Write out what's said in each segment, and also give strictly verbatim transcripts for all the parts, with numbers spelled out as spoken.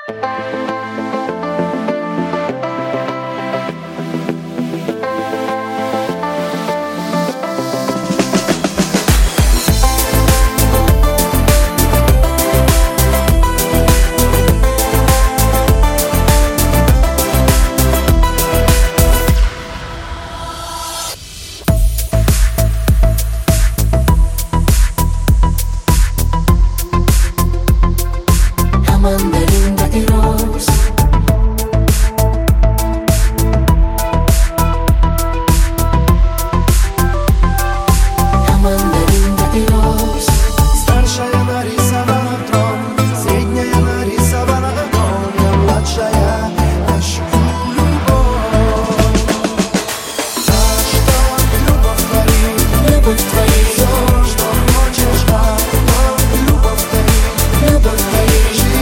Мандаринка и роз. А мандаринка и роз. Старшая нарисовала трон, средняя нарисовала огонь, а младшая ощущу любовь. А что любовь творит? Любовь творит. Все, что хочешь, а то любовь творит. Любовь творит.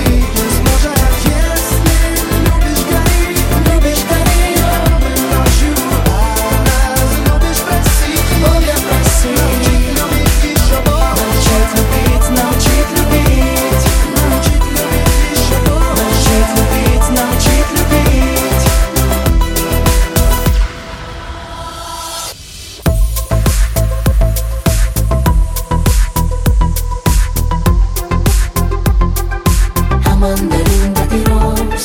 Мандаринка и роз.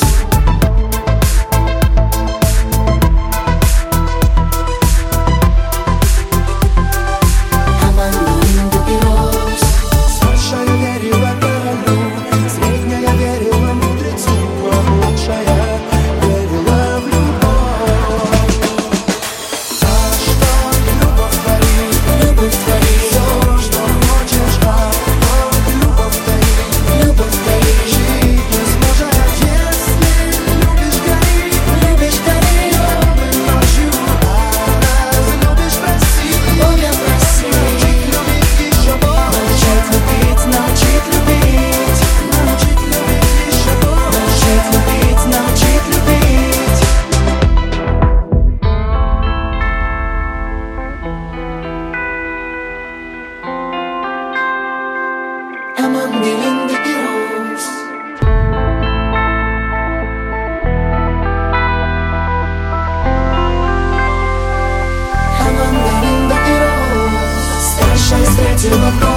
А мандаринка и роз. Старшая верила королю, средняя верила мудрецу, а младшая верила в любовь. А что любовь творит? Любовь творит. Все, что хочешь, а то любовь творит. Любовь творит. А мандаринка и роз. А мандаринка и роз. Старшая встретила